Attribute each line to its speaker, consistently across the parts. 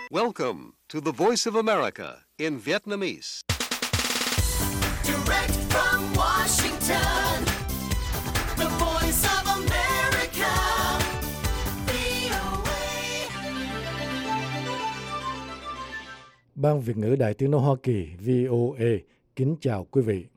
Speaker 1: Welcome to the Voice of America in Vietnamese.
Speaker 2: Direct from Washington, the Voice of America, VOA.
Speaker 3: Ban Việt ngữ Đài Tiếng nói Hoa Kỳ VOA kính chào quý vị.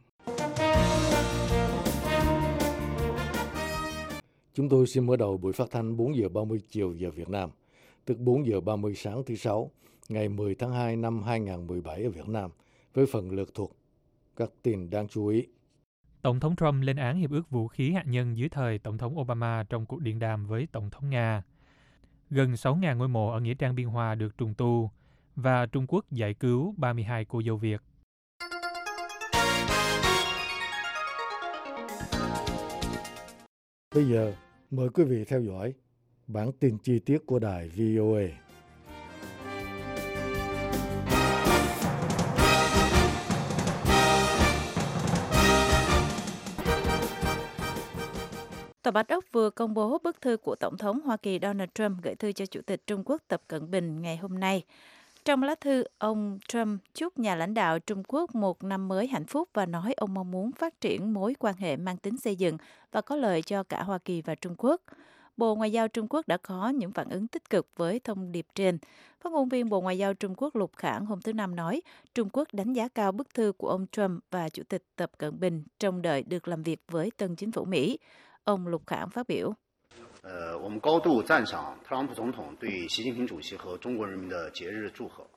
Speaker 3: Chúng tôi xin mở đầu buổi phát thanh 4 giờ 30 chiều giờ Việt Nam, tức 4 giờ 30 sáng thứ Sáu, ngày 10 tháng 2 năm 2017 ở Việt Nam, với phần lược thuộc các tin đáng chú ý.
Speaker 4: Tổng thống Trump lên án hiệp ước vũ khí hạt nhân dưới thời Tổng thống Obama trong cuộc điện đàm với Tổng thống Nga. Gần 6.000 ngôi mộ ở Nghĩa trang Biên Hòa được trùng tu, và Trung Quốc giải cứu 32 cô dâu Việt.
Speaker 3: Bây giờ, mời quý vị theo dõi bản tin chi tiết của đài VOA.
Speaker 5: Tòa Bạch Ốc vừa công bố bức thư của Tổng thống Hoa Kỳ Donald Trump gửi thư cho Chủ tịch Trung Quốc Tập Cận Bình ngày hôm nay. Trong lá thư, ông Trump chúc nhà lãnh đạo Trung Quốc một năm mới hạnh phúc và nói ông mong muốn phát triển mối quan hệ mang tính xây dựng và có lợi cho cả Hoa Kỳ và Trung Quốc. Bộ Ngoại giao Trung Quốc đã có những phản ứng tích cực với thông điệp trên. Phát ngôn viên Bộ Ngoại giao Trung Quốc Lục Khảng hôm thứ Năm nói Trung Quốc đánh giá cao bức thư của ông Trump và Chủ tịch Tập Cận Bình trông đợi được làm việc với tân chính phủ Mỹ. Ông Lục Khảng phát biểu.
Speaker 6: 我们高度赞赏特朗普总统对习近平主席和中国人民的节日祝贺。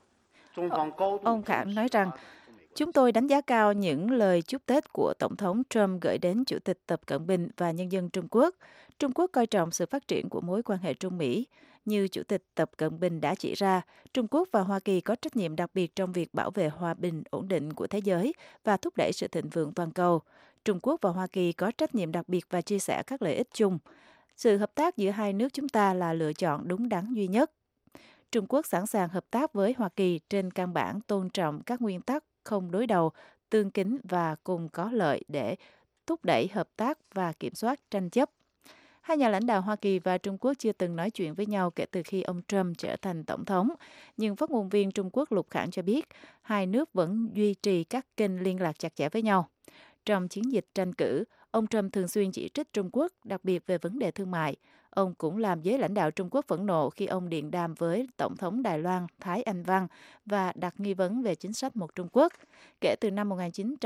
Speaker 5: Ông Khảng nói rằng, chúng tôi đánh giá cao những lời chúc Tết của Tổng thống Trump gửi đến Chủ tịch Tập Cận Bình và nhân dân Trung Quốc. Trung Quốc coi trọng sự phát triển của mối quan hệ Trung Mỹ. Như Chủ tịch Tập Cận Bình đã chỉ ra, Trung Quốc và Hoa Kỳ có trách nhiệm đặc biệt trong việc bảo vệ hòa bình, ổn định của thế giới và thúc đẩy sự thịnh vượng toàn cầu. Trung Quốc và Hoa Kỳ có trách nhiệm đặc biệt và chia sẻ các lợi ích chung. Sự hợp tác giữa hai nước chúng ta là lựa chọn đúng đắn duy nhất. Trung Quốc sẵn sàng hợp tác với Hoa Kỳ trên căn bản tôn trọng các nguyên tắc không đối đầu, tương kính và cùng có lợi để thúc đẩy hợp tác và kiểm soát tranh chấp. Hai nhà lãnh đạo Hoa Kỳ và Trung Quốc chưa từng nói chuyện với nhau kể từ khi ông Trump trở thành tổng thống, nhưng phát ngôn viên Trung Quốc Lục Khảng cho biết hai nước vẫn duy trì các kênh liên lạc chặt chẽ với nhau. Trong chiến dịch tranh cử, ông Trump thường xuyên chỉ trích Trung Quốc, đặc biệt về vấn đề thương mại. Ông cũng làm giới lãnh đạo Trung Quốc phẫn nộ khi ông điện đàm với Tổng thống Đài Loan Thái Anh Văn và đặt nghi vấn về chính sách một Trung Quốc. Kể từ năm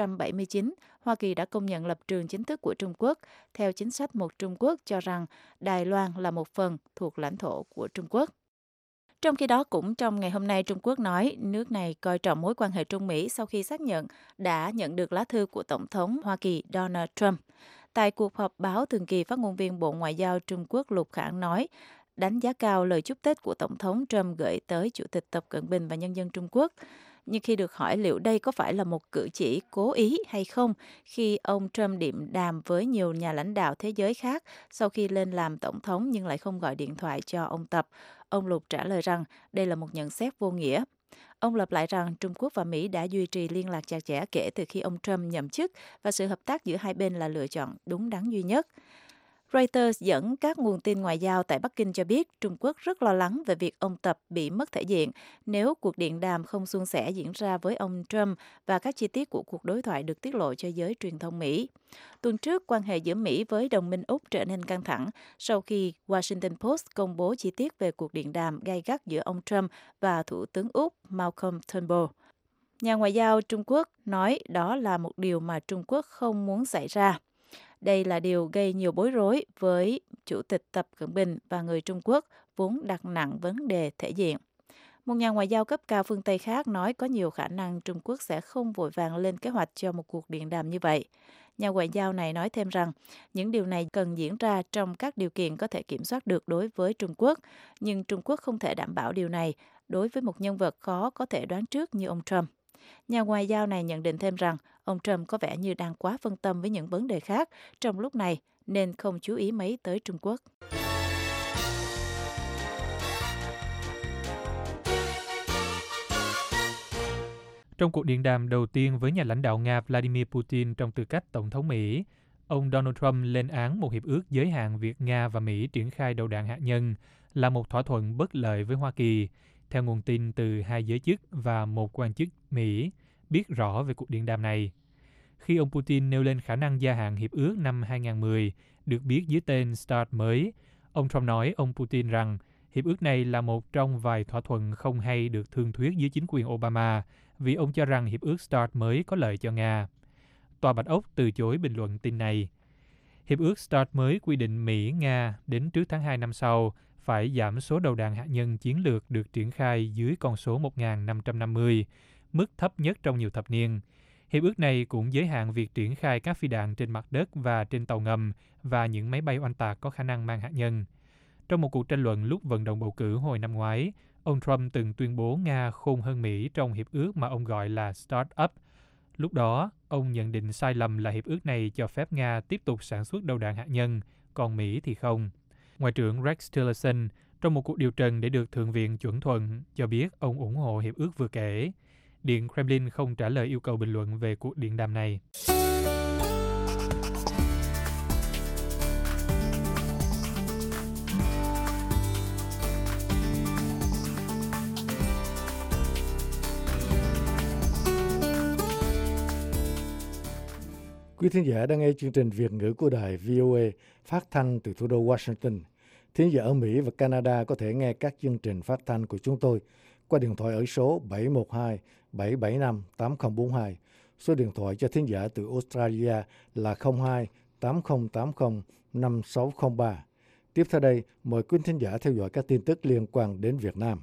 Speaker 5: 1979, Hoa Kỳ đã công nhận lập trường chính thức của Trung Quốc theo chính sách một Trung Quốc cho rằng Đài Loan là một phần thuộc lãnh thổ của Trung Quốc. Trong khi đó, cũng trong ngày hôm nay, Trung Quốc nói nước này coi trọng mối quan hệ Trung Mỹ sau khi xác nhận đã nhận được lá thư của Tổng thống Hoa Kỳ Donald Trump. Tại cuộc họp báo thường kỳ, phát ngôn viên Bộ Ngoại giao Trung Quốc Lục Khảng nói đánh giá cao lời chúc Tết của Tổng thống Trump gửi tới Chủ tịch Tập Cận Bình và nhân dân Trung Quốc. Nhưng khi được hỏi liệu đây có phải là một cử chỉ cố ý hay không khi ông Trump điện đàm với nhiều nhà lãnh đạo thế giới khác sau khi lên làm tổng thống nhưng lại không gọi điện thoại cho ông Tập, ông Lục trả lời rằng đây là một nhận xét vô nghĩa. Ông lặp lại rằng Trung Quốc và Mỹ đã duy trì liên lạc chặt chẽ kể từ khi ông Trump nhậm chức và sự hợp tác giữa hai bên là lựa chọn đúng đắn duy nhất. Reuters dẫn các nguồn tin ngoại giao tại Bắc Kinh cho biết Trung Quốc rất lo lắng về việc ông Tập bị mất thể diện nếu cuộc điện đàm không suôn sẻ diễn ra với ông Trump và các chi tiết của cuộc đối thoại được tiết lộ cho giới truyền thông Mỹ. Tuần trước, quan hệ giữa Mỹ với đồng minh Úc trở nên căng thẳng sau khi Washington Post công bố chi tiết về cuộc điện đàm gay gắt giữa ông Trump và Thủ tướng Úc Malcolm Turnbull. Nhà ngoại giao Trung Quốc nói đó là một điều mà Trung Quốc không muốn xảy ra. Đây là điều gây nhiều bối rối với Chủ tịch Tập Cận Bình và người Trung Quốc vốn đặt nặng vấn đề thể diện. Một nhà ngoại giao cấp cao phương Tây khác nói có nhiều khả năng Trung Quốc sẽ không vội vàng lên kế hoạch cho một cuộc điện đàm như vậy. Nhà ngoại giao này nói thêm rằng những điều này cần diễn ra trong các điều kiện có thể kiểm soát được đối với Trung Quốc, nhưng Trung Quốc không thể đảm bảo điều này đối với một nhân vật khó có thể đoán trước như ông Trump. Nhà ngoại giao này nhận định thêm rằng ông Trump có vẻ như đang quá phân tâm với những vấn đề khác trong lúc này nên không chú ý mấy tới Trung Quốc.
Speaker 4: Trong cuộc điện đàm đầu tiên với nhà lãnh đạo Nga Vladimir Putin trong tư cách Tổng thống Mỹ, ông Donald Trump lên án một hiệp ước giới hạn việc Nga và Mỹ triển khai đầu đạn hạt nhân là một thỏa thuận bất lợi với Hoa Kỳ, theo nguồn tin từ hai giới chức và một quan chức Mỹ biết rõ về cuộc điện đàm này. Khi ông Putin nêu lên khả năng gia hạn hiệp ước năm 2010 được biết dưới tên START mới, ông Trump nói ông Putin rằng hiệp ước này là một trong vài thỏa thuận không hay được thương thuyết dưới chính quyền Obama vì ông cho rằng hiệp ước START mới có lợi cho Nga. Tòa Bạch Ốc từ chối bình luận tin này. Hiệp ước START mới quy định Mỹ, Nga đến trước tháng 2 năm sau phải giảm số đầu đạn hạt nhân chiến lược được triển khai dưới con số 1.550, mức thấp nhất trong nhiều thập niên. Hiệp ước này cũng giới hạn việc triển khai các phi đạn trên mặt đất và trên tàu ngầm và những máy bay oanh tạc có khả năng mang hạt nhân. Trong một cuộc tranh luận lúc vận động bầu cử hồi năm ngoái, ông Trump từng tuyên bố Nga khôn hơn Mỹ trong hiệp ước mà ông gọi là START Up. Lúc đó, ông nhận định sai lầm là hiệp ước này cho phép Nga tiếp tục sản xuất đầu đạn hạt nhân, còn Mỹ thì không. Ngoại trưởng Rex Tillerson, trong một cuộc điều trần để được Thượng viện chuẩn thuận, cho biết ông ủng hộ hiệp ước vừa kể. Điện Kremlin không trả lời yêu cầu bình luận về cuộc điện đàm này.
Speaker 3: Quý thính giả đang nghe chương trình Việt ngữ của đài VOA phát thanh từ thủ đô Washington. Thính giả ở Mỹ và Canada có thể nghe các chương trình phát thanh của chúng tôi qua điện thoại ở số 712-775-8042. Số điện thoại cho thính giả từ Australia là 02-8080-5603. Tiếp theo đây, mời quý thính giả theo dõi các tin tức liên quan đến Việt Nam.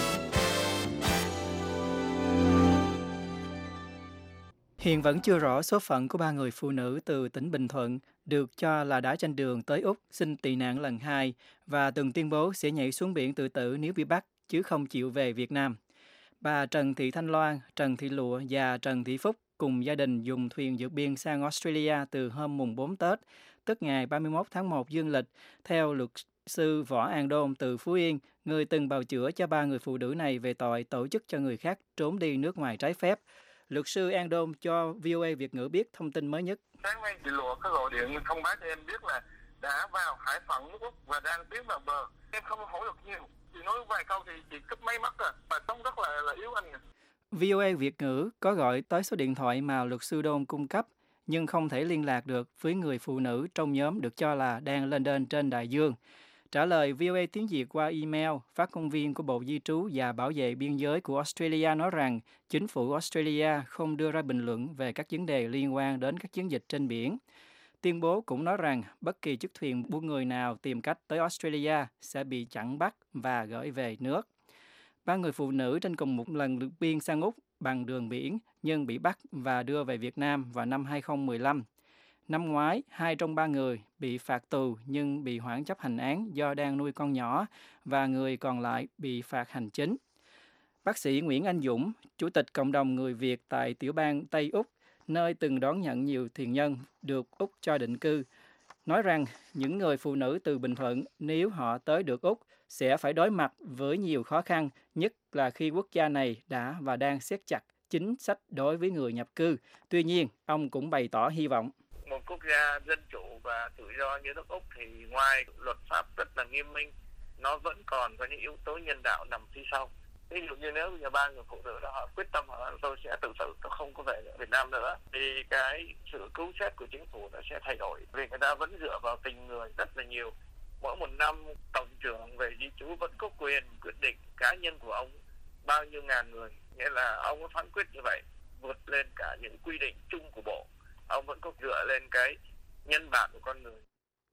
Speaker 7: Hiện vẫn chưa rõ số phận của 3 người phụ nữ từ tỉnh Bình Thuận được cho là đã trên đường tới Úc xin tị nạn lần 2 và từng tuyên bố sẽ nhảy xuống biển tự tử nếu bị bắt chứ không chịu về Việt Nam. Bà Trần Thị Thanh Loan, Trần Thị Lụa và Trần Thị Phúc cùng gia đình dùng thuyền vượt biên sang Australia từ hôm mùng 4 Tết, tức ngày 31 tháng 1 dương lịch, theo luật sư Võ An Đôn từ Phú Yên, người từng bào chữa cho 3 người phụ nữ này về tội tổ chức cho người khác trốn đi nước ngoài trái phép. Luật sư An Đôn cho VOA Việt ngữ biết thông tin mới nhất.
Speaker 8: Sáng nay chị Lụa có gọi điện thông báo cho em biết là đã vào hải phận nước Úc và đang tiến vào bờ. Em không hỏi được nhiều. Chị nói vài câu thì chị cúp máy mất rồi. Và sống rất là yếu anh.
Speaker 7: VOA Việt ngữ có gọi tới số điện thoại mà luật sư Đôn cung cấp nhưng không thể liên lạc được với người phụ nữ trong nhóm được cho là đang lên đên trên đại dương. Trả lời VOA tiếng Việt qua email, phát ngôn viên của Bộ Di trú và Bảo vệ Biên giới của Australia nói rằng chính phủ Australia không đưa ra bình luận về các vấn đề liên quan đến các chiến dịch trên biển. Tuyên bố cũng nói rằng bất kỳ chiếc thuyền buôn người nào tìm cách tới Australia sẽ bị chặn bắt và gửi về nước. 3 người phụ nữ trên cùng một lần vượt biên sang Úc bằng đường biển nhưng bị bắt và đưa về Việt Nam vào năm 2015. Năm ngoái, 2 trong 3 người bị phạt tù nhưng bị hoãn chấp hành án do đang nuôi con nhỏ và người còn lại bị phạt hành chính. Bác sĩ Nguyễn Anh Dũng, Chủ tịch Cộng đồng người Việt tại tiểu bang Tây Úc, nơi từng đón nhận nhiều thuyền nhân được Úc cho định cư, nói rằng những người phụ nữ từ Bình Thuận nếu họ tới được Úc sẽ phải đối mặt với nhiều khó khăn, nhất là khi quốc gia này đã và đang siết chặt chính sách đối với người nhập cư. Tuy nhiên, ông cũng bày tỏ hy vọng.
Speaker 8: Một quốc gia dân chủ và tự do như nước Úc thì ngoài luật pháp rất là nghiêm minh, nó vẫn còn có những yếu tố nhân đạo nằm phía sau. Ví dụ như nếu như 3 người phụ nữ đó họ quyết tâm họ tôi sẽ tự tử, tôi không có về Việt Nam nữa, thì cái sự cứu xét của chính phủ nó sẽ thay đổi. Vì người ta vẫn dựa vào tình người rất là nhiều. Mỗi một năm tổng trưởng về di trú vẫn có quyền quyết định cá nhân của ông bao nhiêu ngàn người, nghĩa là ông có phán quyết như vậy vượt lên cả những quy định chung của bộ. Ông vẫn có dựa lên cái nhân bản của con người.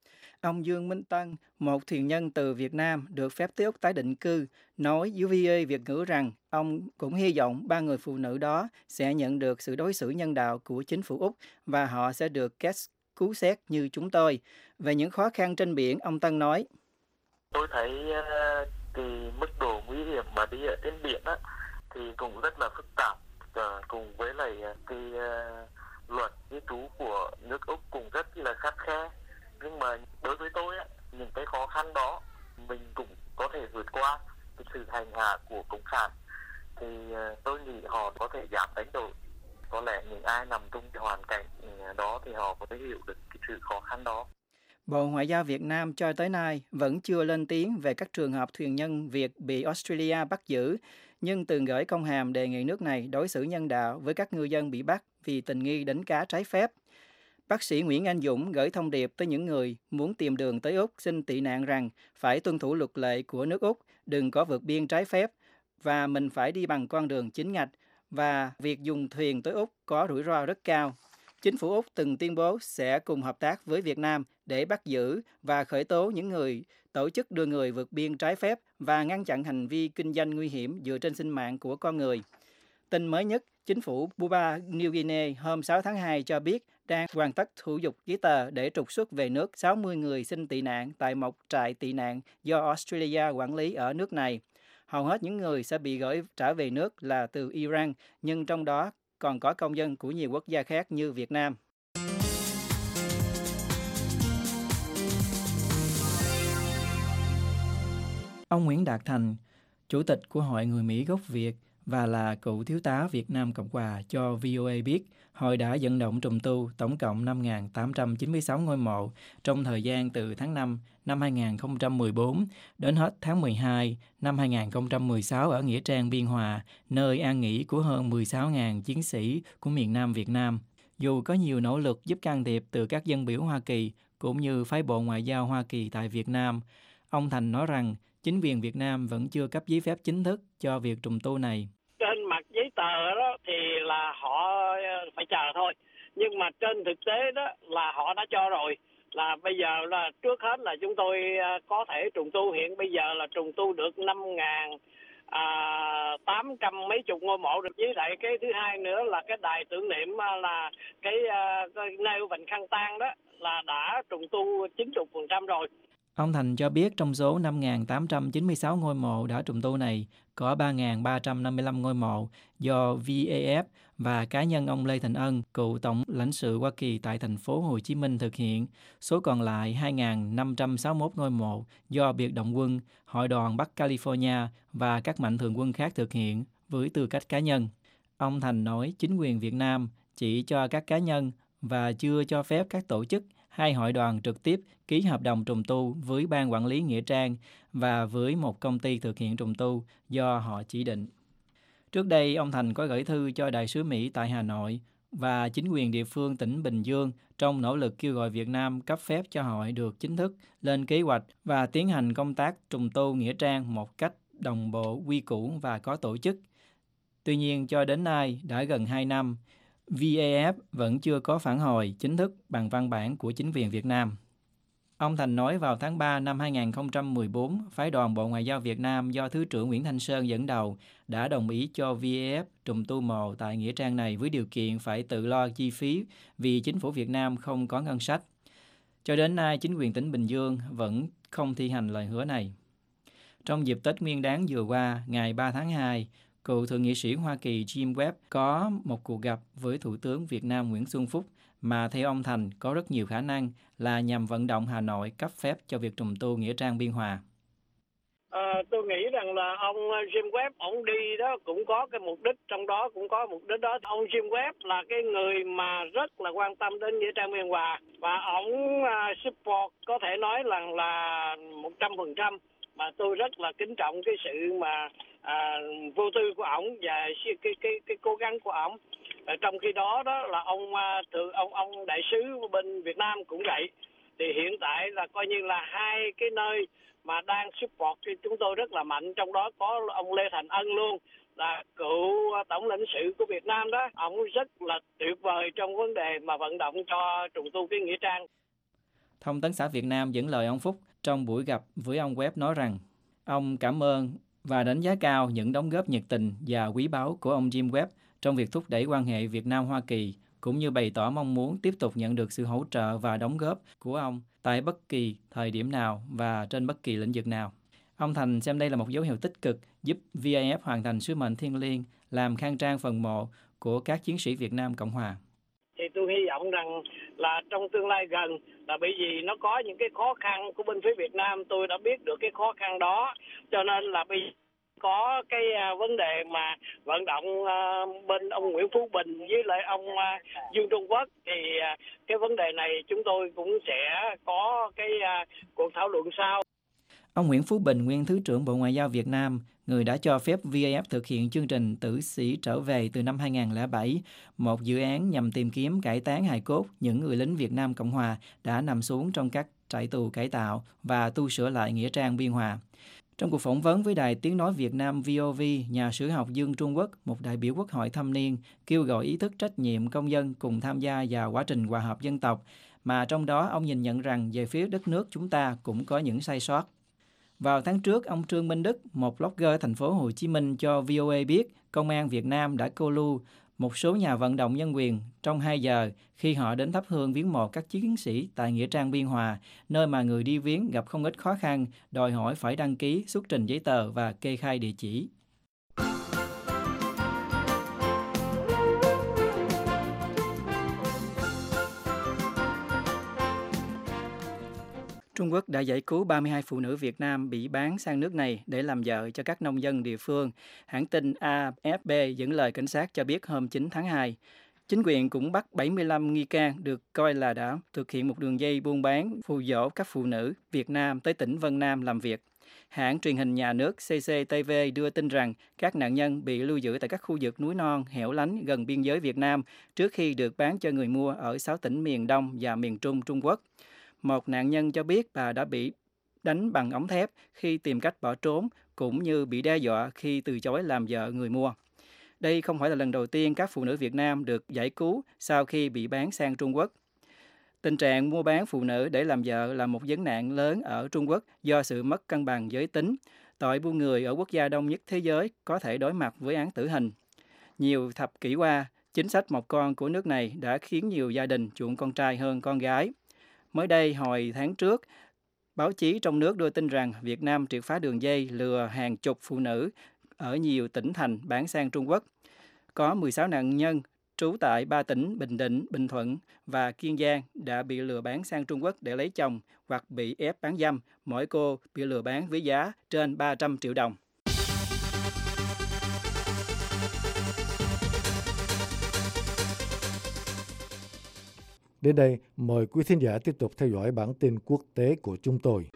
Speaker 7: Ông Dương Minh Tân, một thuyền nhân từ Việt Nam được phép tới Úc tái định cư, nói với VOA Việt ngữ rằng ông cũng hy vọng 3 người phụ nữ đó sẽ nhận được sự đối xử nhân đạo của chính phủ Úc và họ sẽ được cứu xét như chúng tôi. Về những khó khăn trên biển, ông Tân nói.
Speaker 8: Tôi thấy cái mức độ nguy hiểm mà đi ở trên biển á, thì cũng rất là phức tạp, cùng với lại cái luật di trú của nước Úc cũng rất là khắt khe. Nhưng mà đối với tôi á, những cái khó khăn đó mình cũng có thể vượt qua. Cái sự hành hạ của cộng sản thì tôi nghĩ họ có thể giảm đánh đổi. Có lẽ những ai nằm trong cái hoàn cảnh đó thì họ có thể hiểu được cái sự khó khăn đó.
Speaker 7: Bộ Ngoại giao Việt Nam cho tới nay vẫn chưa lên tiếng về các trường hợp thuyền nhân Việt bị Australia bắt giữ, nhưng từng gửi công hàm đề nghị nước này đối xử nhân đạo với các ngư dân bị bắt vì tình nghi đánh cá trái phép. Bác sĩ Nguyễn Anh Dũng gửi thông điệp tới những người muốn tìm đường tới Úc xin tị nạn rằng phải tuân thủ luật lệ của nước Úc, đừng có vượt biên trái phép và mình phải đi bằng con đường chính ngạch và việc dùng thuyền tới Úc có rủi ro rất cao. Chính phủ Úc từng tuyên bố sẽ cùng hợp tác với Việt Nam để bắt giữ và khởi tố những người tổ chức đưa người vượt biên trái phép và ngăn chặn hành vi kinh doanh nguy hiểm dựa trên sinh mạng của con người. Tin mới nhất, chính phủ Papua New Guinea hôm 6 tháng 2 cho biết đang hoàn tất thủ tục giấy tờ để trục xuất về nước 60 người xin tị nạn tại một trại tị nạn do Australia quản lý ở nước này. Hầu hết những người sẽ bị gửi trở về nước là từ Iran, nhưng trong đó còn có công dân của nhiều quốc gia khác như Việt Nam. Ông Nguyễn Đạt Thành, Chủ tịch của Hội Người Mỹ gốc Việt và là cựu thiếu tá Việt Nam Cộng Hòa cho VOA biết, hội đã vận động trùng tu tổng cộng 5.896 ngôi mộ trong thời gian từ tháng 5 năm 2014 đến hết tháng 12 năm 2016 ở Nghĩa Trang Biên Hòa, nơi an nghỉ của hơn 16.000 chiến sĩ của miền Nam Việt Nam. Dù có nhiều nỗ lực giúp can thiệp từ các dân biểu Hoa Kỳ cũng như phái bộ Ngoại giao Hoa Kỳ tại Việt Nam, ông Thành nói rằng chính quyền Việt Nam vẫn chưa cấp giấy phép chính thức cho việc trùng tu này.
Speaker 9: Trên mặt giấy tờ đó thì là họ phải chờ thôi. Nhưng mà trên thực tế đó là họ đã cho rồi. Là bây giờ là trước hết là chúng tôi có thể trùng tu, hiện bây giờ là trùng tu được 5.800 mấy chục ngôi mộ được. Với lại cái thứ hai nữa là cái đài tưởng niệm là cái nêu Vành Khăn Tang đó là đã trùng tu 90% rồi.
Speaker 7: Ông Thành cho biết trong số 5.896 ngôi mộ đã trùng tu này, có 3.355 ngôi mộ do VAF và cá nhân ông Lê Thành Ân, cựu tổng lãnh sự Hoa Kỳ tại thành phố Hồ Chí Minh thực hiện. Số còn lại 2.561 ngôi mộ do biệt động quân, Hội đoàn Bắc California và các mạnh thường quân khác thực hiện với tư cách cá nhân. Ông Thành nói chính quyền Việt Nam chỉ cho các cá nhân và chưa cho phép các tổ chức hay hội đoàn trực tiếp ký hợp đồng trùng tu với ban quản lý nghĩa trang và với một công ty thực hiện trùng tu do họ chỉ định. Trước đây, ông Thành có gửi thư cho đại sứ Mỹ tại Hà Nội và chính quyền địa phương tỉnh Bình Dương trong nỗ lực kêu gọi Việt Nam cấp phép cho hội được chính thức lên kế hoạch và tiến hành công tác trùng tu nghĩa trang một cách đồng bộ, quy củ và có tổ chức. Tuy nhiên, cho đến nay đã gần 2 năm, VAF vẫn chưa có phản hồi chính thức bằng văn bản của chính quyền Việt Nam. Ông Thành nói vào tháng 3 năm 2014, phái đoàn Bộ Ngoại giao Việt Nam do Thứ trưởng Nguyễn Thanh Sơn dẫn đầu đã đồng ý cho VAF trùng tu mộ tại nghĩa trang này với điều kiện phải tự lo chi phí vì chính phủ Việt Nam không có ngân sách. Cho đến nay, chính quyền tỉnh Bình Dương vẫn không thi hành lời hứa này. Trong dịp Tết Nguyên đán vừa qua, ngày 3 tháng 2, cựu thượng nghị sĩ Hoa Kỳ Jim Webb có một cuộc gặp với Thủ tướng Việt Nam Nguyễn Xuân Phúc mà theo ông Thành có rất nhiều khả năng là nhằm vận động Hà Nội cấp phép cho việc trùng tu nghĩa trang Biên Hòa.
Speaker 9: Tôi nghĩ rằng là ông Jim Webb, ông đi đó cũng có cái mục đích, trong đó cũng có mục đích đó. Ông Jim Webb là cái người mà rất là quan tâm đến nghĩa trang Biên Hòa và ông support có thể nói rằng là 100%. Mà tôi rất là kính trọng cái sự mà vô tư của ổng và cái cố gắng của ổng. Trong khi đó đó là ông đại sứ bên Việt Nam cũng vậy. Thì hiện tại là coi như là hai cái nơi mà đang support thì chúng tôi rất là mạnh, trong đó có ông Lê Thành Ân luôn, là cựu tổng lãnh sự của Việt Nam đó. Ông rất là tuyệt vời trong vấn đề mà vận động cho trùng tu cái nghĩa trang.
Speaker 7: Thông tấn xã Việt Nam dẫn lời ông Phúc trong buổi gặp với ông Webb nói rằng ông cảm ơn và đánh giá cao những đóng góp nhiệt tình và quý báu của ông Jim Webb trong việc thúc đẩy quan hệ Việt Nam-Hoa Kỳ, cũng như bày tỏ mong muốn tiếp tục nhận được sự hỗ trợ và đóng góp của ông tại bất kỳ thời điểm nào và trên bất kỳ lĩnh vực nào. Ông Thành xem đây là một dấu hiệu tích cực giúp VAF hoàn thành sứ mệnh thiêng liêng làm khang trang phần mộ của các chiến sĩ Việt Nam Cộng Hòa.
Speaker 9: Thì tôi hy vọng rằng là trong tương lai gần, là bởi vì nó có những cái khó khăn của bên phía Việt Nam, tôi đã biết được cái khó khăn đó, cho nên là bây Có cái vấn đề mà vận động bên ông Nguyễn Phú Bình với lại ông Dương Trung Quốc thì cái vấn đề này chúng tôi cũng sẽ có cái cuộc thảo luận sau.
Speaker 7: Ông Nguyễn Phú Bình, nguyên Thứ trưởng Bộ Ngoại giao Việt Nam, người đã cho phép VAF thực hiện chương trình Tử sĩ trở về từ năm 2007, một dự án nhằm tìm kiếm cải táng hài cốt những người lính Việt Nam Cộng Hòa đã nằm xuống trong các trại tù cải tạo và tu sửa lại nghĩa trang Biên Hòa. Trong cuộc phỏng vấn với Đài Tiếng Nói Việt Nam VOV, nhà sử học Dương Trung Quốc, một đại biểu Quốc hội thâm niên, kêu gọi ý thức trách nhiệm công dân cùng tham gia vào quá trình hòa hợp dân tộc, mà trong đó ông nhìn nhận rằng về phía đất nước chúng ta cũng có những sai sót. Vào tháng trước, ông Trương Minh Đức, một blogger thành phố Hồ Chí Minh cho VOA biết Công an Việt Nam đã câu lưu một số nhà vận động nhân quyền trong 2 giờ khi họ đến thắp hương viếng mộ các chiến sĩ tại nghĩa trang Biên Hòa, nơi mà người đi viếng gặp không ít khó khăn, đòi hỏi phải đăng ký, xuất trình giấy tờ và kê khai địa chỉ. Trung Quốc đã giải cứu 32 phụ nữ Việt Nam bị bán sang nước này để làm vợ cho các nông dân địa phương. Hãng tin AFP dẫn lời cảnh sát cho biết hôm 9 tháng 2. Chính quyền cũng bắt 75 nghi can được coi là đã thực hiện một đường dây buôn bán phù dỗ các phụ nữ Việt Nam tới tỉnh Vân Nam làm việc. Hãng truyền hình nhà nước CCTV đưa tin rằng các nạn nhân bị lưu giữ tại các khu vực núi non, hẻo lánh gần biên giới Việt Nam trước khi được bán cho người mua ở 6 tỉnh miền Đông và miền Trung Trung Quốc. Một nạn nhân cho biết bà đã bị đánh bằng ống thép khi tìm cách bỏ trốn, cũng như bị đe dọa khi từ chối làm vợ người mua. Đây không phải là lần đầu tiên các phụ nữ Việt Nam được giải cứu sau khi bị bán sang Trung Quốc. Tình trạng mua bán phụ nữ để làm vợ là một vấn nạn lớn ở Trung Quốc do sự mất cân bằng giới tính. Tội buôn người ở quốc gia đông nhất thế giới có thể đối mặt với án tử hình. Nhiều thập kỷ qua, chính sách một con của nước này đã khiến nhiều gia đình chuộng con trai hơn con gái. Mới đây, hồi tháng trước, báo chí trong nước đưa tin rằng Việt Nam triệt phá đường dây lừa hàng chục phụ nữ ở nhiều tỉnh thành bán sang Trung Quốc. Có 16 nạn nhân trú tại 3 tỉnh Bình Định, Bình Thuận và Kiên Giang đã bị lừa bán sang Trung Quốc để lấy chồng hoặc bị ép bán dâm. Mỗi cô bị lừa bán với giá trên 300 triệu đồng.
Speaker 3: Đến đây, mời quý thính giả tiếp tục theo dõi bản tin quốc tế của chúng tôi.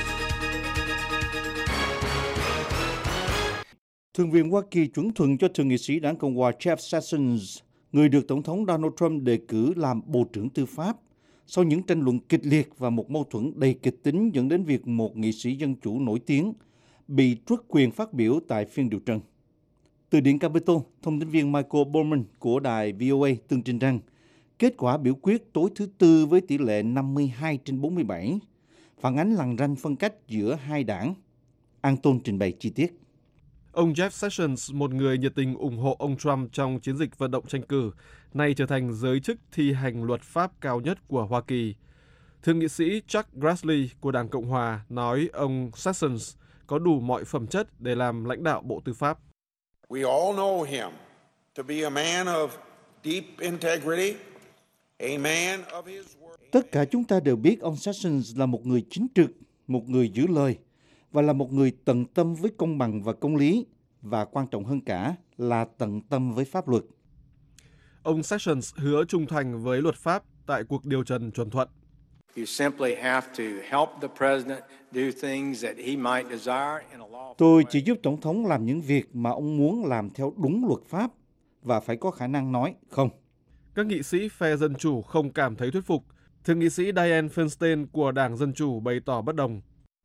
Speaker 10: Thượng viện Hoa Kỳ chuẩn thuận cho thượng nghị sĩ đảng Cộng hòa Jeff Sessions, người được Tổng thống Donald Trump đề cử làm Bộ trưởng Tư pháp, sau những tranh luận kịch liệt và một mâu thuẫn đầy kịch tính dẫn đến việc một nghị sĩ Dân Chủ nổi tiếng bị truất quyền phát biểu tại phiên điều trần. Từ Điện Capitol, thông tin viên Michael Bowman của đài VOA tường trình rằng kết quả biểu quyết tối thứ Tư với tỷ lệ 52/47 phản ánh lằn ranh phân cách giữa hai đảng. An Tôn trình bày chi tiết.
Speaker 11: Ông Jeff Sessions, một người nhiệt tình ủng hộ ông Trump trong chiến dịch vận động tranh cử, nay trở thành giới chức thi hành luật pháp cao nhất của Hoa Kỳ. Thượng nghị sĩ Chuck Grassley của Đảng Cộng Hòa nói ông Sessions có đủ mọi phẩm chất để làm lãnh đạo Bộ Tư pháp.
Speaker 12: We all know him to be a man of deep integrity, a man of his word.
Speaker 10: Tất cả chúng ta đều biết ông Sessions là một người chính trực, một người giữ lời và là một người tận tâm với công bằng và công lý, và quan trọng hơn cả là tận tâm với pháp luật.
Speaker 11: Ông Sessions hứa trung thành với luật pháp tại cuộc điều trần chuẩn thuận.
Speaker 10: Tôi chỉ giúp Tổng thống làm những việc mà ông muốn làm theo đúng luật pháp và phải có khả năng nói không.
Speaker 11: Các nghị sĩ phe Dân Chủ không cảm thấy thuyết phục. Thượng nghị sĩ Dianne Feinstein của Đảng Dân Chủ bày tỏ bất đồng.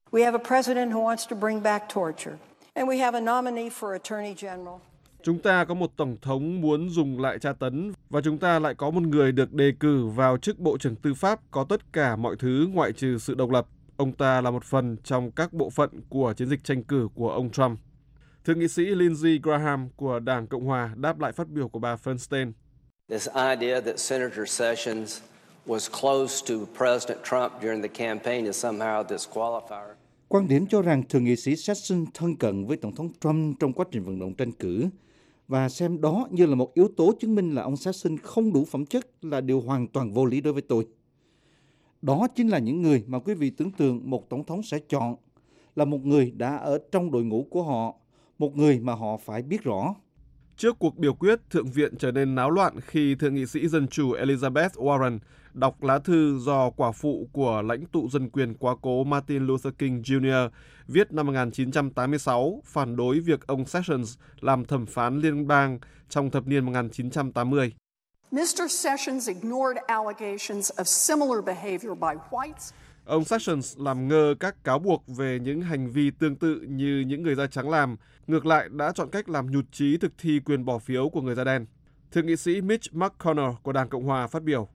Speaker 11: Chúng ta có một tổng thống muốn dùng lại tra tấn và chúng ta lại có một người được đề cử vào chức Bộ trưởng Tư pháp có tất cả mọi thứ ngoại trừ sự độc lập. Ông ta là một phần trong các bộ phận của chiến dịch tranh cử của ông Trump. Thượng nghị sĩ Lindsey Graham của Đảng Cộng Hòa đáp lại phát biểu của bà Feinstein.
Speaker 13: This idea that Senator Sessions was close to President Trump during the campaign is somehow a disqualifier.
Speaker 10: Quan điểm cho rằng thượng nghị sĩ Sessions thân cận với Tổng thống Trump trong quá trình vận động tranh cử và xem đó như là một yếu tố chứng minh là ông Sessions không đủ phẩm chất là điều hoàn toàn vô lý đối với tôi. Đó chính là những người mà quý vị tưởng tượng một tổng thống sẽ chọn, là một người đã ở trong đội ngũ của họ, một người mà họ phải biết rõ.
Speaker 11: Trước cuộc biểu quyết, Thượng viện trở nên náo loạn khi Thượng nghị sĩ Dân Chủ Elizabeth Warren đọc lá thư do quả phụ của lãnh tụ dân quyền quá cố Martin Luther King Jr. viết năm 1986 phản đối việc ông Sessions làm thẩm phán liên bang trong thập niên 1980.
Speaker 14: Mr. Sessions ignored allegations of similar behavior by whites.
Speaker 11: Ông Sessions làm ngơ các cáo buộc về những hành vi tương tự như những người da trắng làm, ngược lại đã chọn cách làm nhụt chí thực thi quyền bỏ phiếu của người da đen. Thượng nghị sĩ Mitch McConnell của Đảng Cộng hòa phát biểu.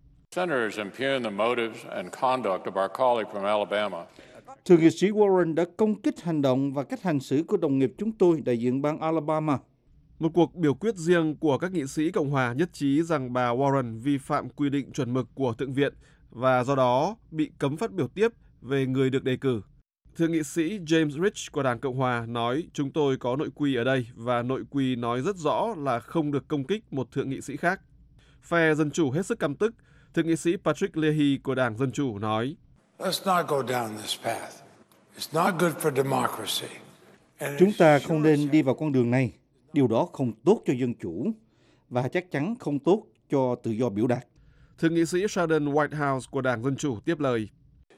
Speaker 10: Thượng nghị sĩ Warren đã công kích hành động và cách hành xử của đồng nghiệp chúng tôi, đại diện bang Alabama.
Speaker 11: Một cuộc biểu quyết riêng của các nghị sĩ Cộng hòa nhất trí rằng bà Warren vi phạm quy định chuẩn mực của Thượng viện và do đó bị cấm phát biểu tiếp về người được đề cử. Thượng nghị sĩ James Rich của Đảng Cộng hòa nói chúng tôi có nội quy ở đây và nội quy nói rất rõ là không được công kích một thượng nghị sĩ khác. Phe Dân Chủ hết sức căm tức. Thượng nghị sĩ Patrick Leahy của Đảng Dân Chủ nói
Speaker 10: chúng ta không nên đi vào con đường này. Điều đó không tốt cho dân chủ và chắc chắn không tốt cho tự do biểu đạt.
Speaker 11: Thượng nghị sĩ Sheldon Whitehouse của Đảng Dân Chủ tiếp lời.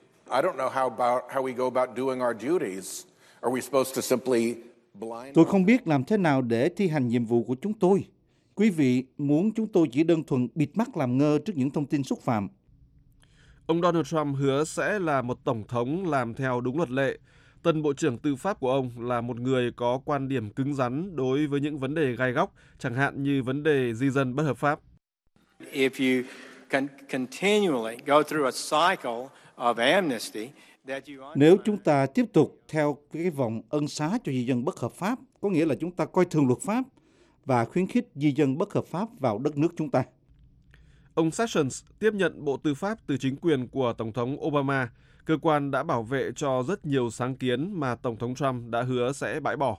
Speaker 10: Tôi không biết làm thế nào để thi hành nhiệm vụ của chúng tôi. Quý vị muốn chúng tôi chỉ đơn thuần bịt mắt làm ngơ trước những thông tin xúc phạm.
Speaker 11: Ông Donald Trump hứa sẽ là một tổng thống làm theo đúng luật lệ. Tân Bộ trưởng Tư pháp của ông là một người có quan điểm cứng rắn đối với những vấn đề gai góc, chẳng hạn như vấn đề di dân bất hợp pháp.
Speaker 10: Nếu chúng ta tiếp tục theo cái vòng ân xá cho di dân bất hợp pháp, có nghĩa là chúng ta coi thường luật pháp và khuyến khích di dân bất hợp pháp vào đất nước chúng ta.
Speaker 11: Ông Sessions tiếp nhận Bộ Tư pháp từ chính quyền của Tổng thống Obama. Cơ quan đã bảo vệ cho rất nhiều sáng kiến mà Tổng thống Trump đã hứa sẽ bãi bỏ.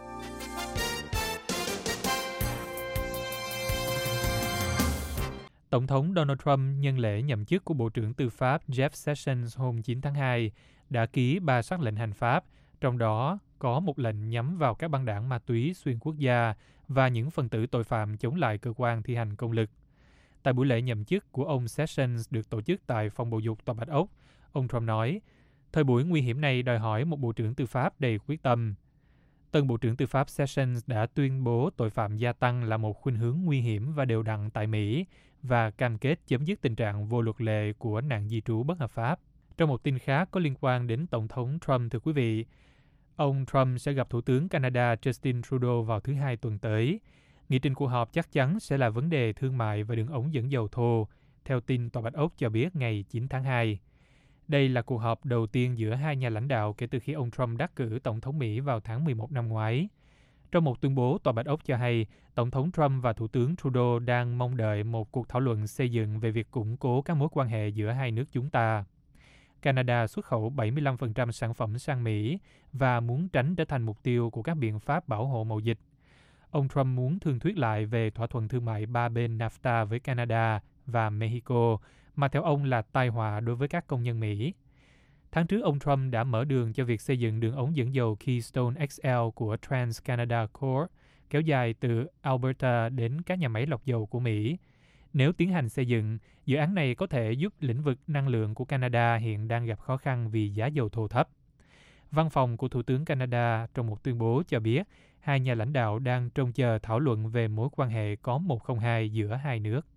Speaker 4: Tổng thống Donald Trump nhân lễ nhậm chức của Bộ trưởng Tư pháp Jeff Sessions hôm 9 tháng 2 đã ký 3 sắc lệnh hành pháp, trong đó có một lệnh nhắm vào các băng đảng ma túy xuyên quốc gia và những phần tử tội phạm chống lại cơ quan thi hành công lực. Tại buổi lễ nhậm chức của ông Sessions được tổ chức tại phòng bầu dục Tòa Bạch Ốc, ông Trump nói, thời buổi nguy hiểm này đòi hỏi một Bộ trưởng Tư pháp đầy quyết tâm. Tân Bộ trưởng Tư pháp Sessions đã tuyên bố tội phạm gia tăng là một khuynh hướng nguy hiểm và đều đặn tại Mỹ và cam kết chấm dứt tình trạng vô luật lệ của nạn di trú bất hợp pháp. Trong một tin khác có liên quan đến Tổng thống Trump, thưa quý vị, ông Trump sẽ gặp Thủ tướng Canada Justin Trudeau vào thứ Hai tuần tới. Nghị trình cuộc họp chắc chắn sẽ là vấn đề thương mại và đường ống dẫn dầu thô, theo tin Tòa Bạch Ốc cho biết ngày 9 tháng 2. Đây là cuộc họp đầu tiên giữa hai nhà lãnh đạo kể từ khi ông Trump đắc cử Tổng thống Mỹ vào tháng 11 năm ngoái. Trong một tuyên bố, Tòa Bạch Ốc cho hay Tổng thống Trump và Thủ tướng Trudeau đang mong đợi một cuộc thảo luận xây dựng về việc củng cố các mối quan hệ giữa hai nước chúng ta. Canada xuất khẩu 75% sản phẩm sang Mỹ và muốn tránh trở thành mục tiêu của các biện pháp bảo hộ mậu dịch. Ông Trump muốn thương thuyết lại về thỏa thuận thương mại ba bên NAFTA với Canada và Mexico, mà theo ông là tai họa đối với các công nhân Mỹ. Tháng trước, ông Trump đã mở đường cho việc xây dựng đường ống dẫn dầu Keystone XL của TransCanada Corp, kéo dài từ Alberta đến các nhà máy lọc dầu của Mỹ. Nếu tiến hành xây dựng, dự án này có thể giúp lĩnh vực năng lượng của Canada hiện đang gặp khó khăn vì giá dầu thô thấp. Văn phòng của Thủ tướng Canada trong một tuyên bố cho biết hai nhà lãnh đạo đang trông chờ thảo luận về mối quan hệ có 102 giữa hai nước.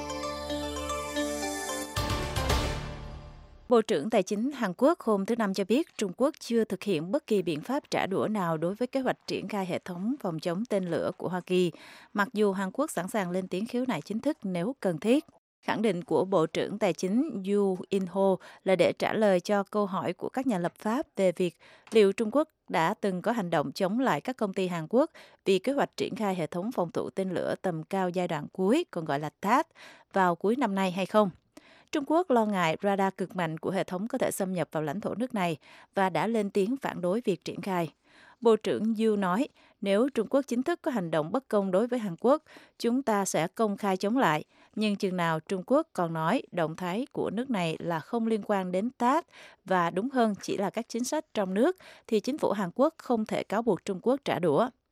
Speaker 5: Bộ trưởng Tài chính Hàn Quốc hôm thứ Năm cho biết Trung Quốc chưa thực hiện bất kỳ biện pháp trả đũa nào đối với kế hoạch triển khai hệ thống phòng chống tên lửa của Hoa Kỳ, mặc dù Hàn Quốc sẵn sàng lên tiếng khiếu nại chính thức nếu cần thiết. Khẳng định của Bộ trưởng Tài chính Yoo In-ho là để trả lời cho câu hỏi của các nhà lập pháp về việc liệu Trung Quốc đã từng có hành động chống lại các công ty Hàn Quốc vì kế hoạch triển khai hệ thống phòng thủ tên lửa tầm cao giai đoạn cuối, còn gọi là THAAD, vào cuối năm nay hay không. Trung Quốc lo ngại radar cực mạnh của hệ thống có thể xâm nhập vào lãnh thổ nước này và đã lên tiếng phản đối việc triển khai. Bộ trưởng Yoo nói, nếu Trung Quốc chính thức có hành động bất công đối với Hàn Quốc, chúng ta sẽ công khai chống lại. Nhưng chừng nào Trung Quốc còn nói động thái của nước này là không liên quan đến THAAD và đúng hơn chỉ là các chính sách trong nước, thì chính phủ Hàn Quốc không thể cáo buộc Trung Quốc trả đũa.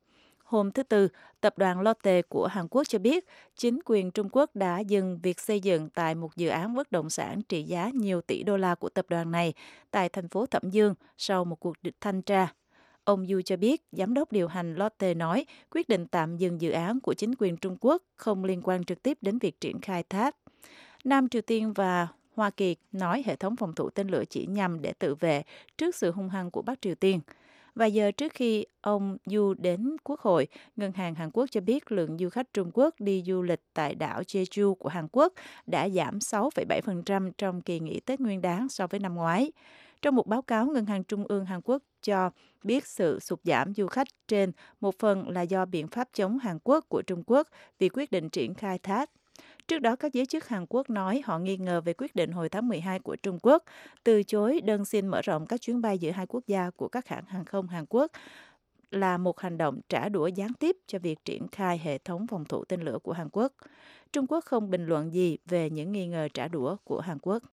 Speaker 5: Hôm thứ Tư, tập đoàn Lotte của Hàn Quốc cho biết chính quyền Trung Quốc đã dừng việc xây dựng tại một dự án bất động sản trị giá nhiều tỷ đô la của tập đoàn này tại thành phố Thẩm Dương sau một cuộc thanh tra. Ông Yu cho biết, giám đốc điều hành Lotte nói quyết định tạm dừng dự án của chính quyền Trung Quốc không liên quan trực tiếp đến việc triển khai tháp. Nam Triều Tiên và Hoa Kỳ nói hệ thống phòng thủ tên lửa chỉ nhằm để tự vệ trước sự hung hăng của Bắc Triều Tiên. Vài giờ trước khi ông Yu đến Quốc hội, Ngân hàng Hàn Quốc cho biết lượng du khách Trung Quốc đi du lịch tại đảo Jeju của Hàn Quốc đã giảm 6,7% trong kỳ nghỉ Tết Nguyên đán so với năm ngoái. Trong một báo cáo, Ngân hàng Trung ương Hàn Quốc cho biết sự sụt giảm du khách trên một phần là do biện pháp chống Hàn Quốc của Trung Quốc vì quyết định triển khai tháp. Trước đó, các giới chức Hàn Quốc nói họ nghi ngờ về quyết định hồi tháng 12 của Trung Quốc từ chối đơn xin mở rộng các chuyến bay giữa hai quốc gia của các hãng hàng không Hàn Quốc là một hành động trả đũa gián tiếp cho việc triển khai hệ thống phòng thủ tên lửa của Hàn Quốc. Trung Quốc không bình luận gì về những nghi ngờ trả đũa của Hàn Quốc.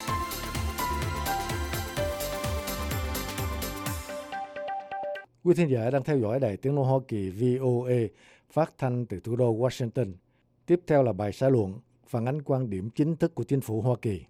Speaker 3: Quý thính giả đang theo dõi Đài Tiếng nói Hoa Kỳ VOA phát thanh từ thủ đô Washington. Tiếp theo là bài xã luận phản ánh quan điểm chính thức của chính phủ Hoa Kỳ.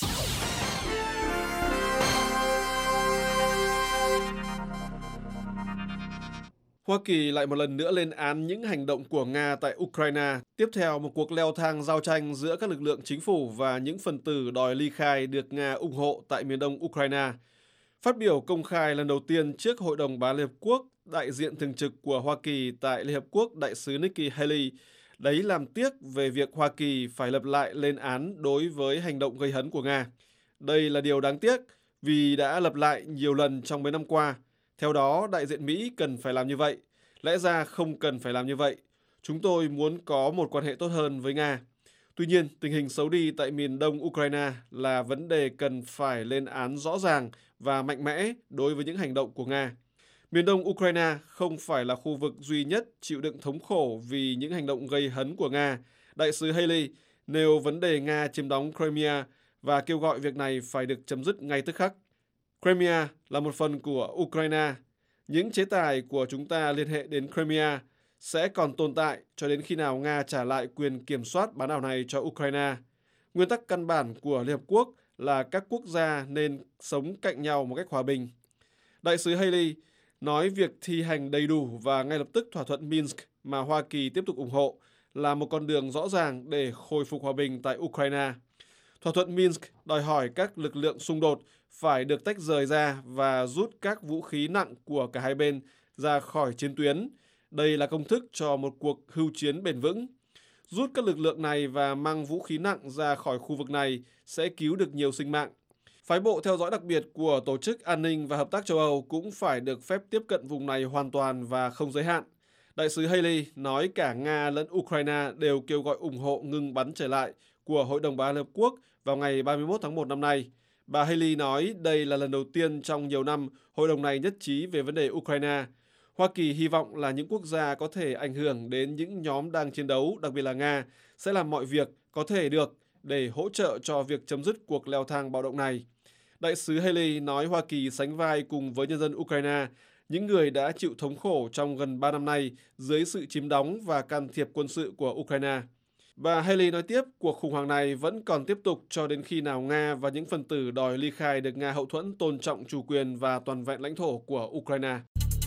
Speaker 11: Hoa Kỳ lại một lần nữa lên án những hành động của Nga tại Ukraine, tiếp theo một cuộc leo thang giao tranh giữa các lực lượng chính phủ và những phần tử đòi ly khai được Nga ủng hộ tại miền đông Ukraine. Phát biểu công khai lần đầu tiên trước Hội đồng Bảo an Liên Hợp Quốc, đại diện thường trực của Hoa Kỳ tại Liên Hợp Quốc, đại sứ Nikki Haley, đấy làm tiếc về việc Hoa Kỳ phải lặp lại lên án đối với hành động gây hấn của Nga. Đây là điều đáng tiếc vì đã lặp lại nhiều lần trong mấy năm qua. Theo đó, đại diện Mỹ cần phải làm như vậy. Lẽ ra không cần phải làm như vậy. Chúng tôi muốn có một quan hệ tốt hơn với Nga. Tuy nhiên, tình hình xấu đi tại miền đông Ukraine là vấn đề cần phải lên án rõ ràng và mạnh mẽ đối với những hành động của Nga. Miền đông Ukraine không phải là khu vực duy nhất chịu đựng thống khổ vì những hành động gây hấn của Nga. Đại sứ Haley nêu vấn đề Nga chiếm đóng Crimea và kêu gọi việc này phải được chấm dứt ngay tức khắc. Crimea là một phần của Ukraine. Những chế tài của chúng ta liên hệ đến Crimea sẽ còn tồn tại cho đến khi nào Nga trả lại quyền kiểm soát bán đảo này cho Ukraine. Nguyên tắc căn bản của Liên Hợp Quốc là các quốc gia nên sống cạnh nhau một cách hòa bình. Đại sứ Haley nói việc thi hành đầy đủ và ngay lập tức thỏa thuận Minsk mà Hoa Kỳ tiếp tục ủng hộ là một con đường rõ ràng để khôi phục hòa bình tại Ukraine. Thỏa thuận Minsk đòi hỏi các lực lượng xung đột phải được tách rời ra và rút các vũ khí nặng của cả hai bên ra khỏi chiến tuyến. Đây là công thức cho một cuộc hưu chiến bền vững. Rút các lực lượng này và mang vũ khí nặng ra khỏi khu vực này sẽ cứu được nhiều sinh mạng. Phái bộ theo dõi đặc biệt của Tổ chức An ninh và Hợp tác châu Âu cũng phải được phép tiếp cận vùng này hoàn toàn và không giới hạn. Đại sứ Haley nói cả Nga lẫn Ukraine đều kêu gọi ủng hộ ngừng bắn trở lại của Hội đồng Bảo an Liên Hợp Quốc vào ngày 31 tháng 1 năm nay. Bà Haley nói đây là lần đầu tiên trong nhiều năm hội đồng này nhất trí về vấn đề Ukraine. Hoa Kỳ hy vọng là những quốc gia có thể ảnh hưởng đến những nhóm đang chiến đấu, đặc biệt là Nga, sẽ làm mọi việc có thể được để hỗ trợ cho việc chấm dứt cuộc leo thang bạo động này. Đại sứ Haley nói Hoa Kỳ sánh vai cùng với nhân dân Ukraine, những người đã chịu thống khổ trong gần 3 năm nay dưới sự chiếm đóng và can thiệp quân sự của Ukraine. Bà Haley nói tiếp, cuộc khủng hoảng này vẫn còn tiếp tục cho đến khi nào Nga và những phần tử đòi ly khai được Nga hậu thuẫn tôn trọng chủ quyền và toàn vẹn lãnh thổ của Ukraine.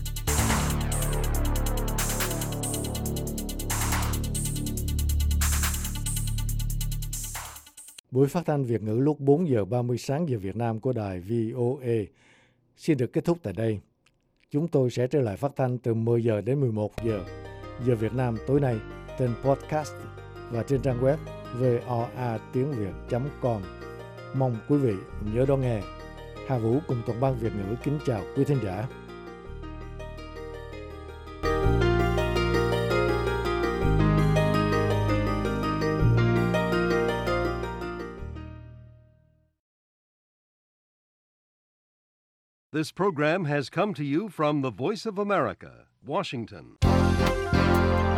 Speaker 3: Buổi phát thanh Việt ngữ lúc 4 giờ 30 sáng giờ Việt Nam của đài VOA xin được kết thúc tại đây. Chúng tôi sẽ trở lại phát thanh từ 10 giờ đến 11 giờ giờ Việt Nam tối nay trên podcast và trên trang web voatiengviet.com. Mong quý vị nhớ đón nghe. Hà Vũ cùng toàn ban Việt ngữ kính chào quý thính giả.
Speaker 1: This program has come to you from the Voice of America, Washington.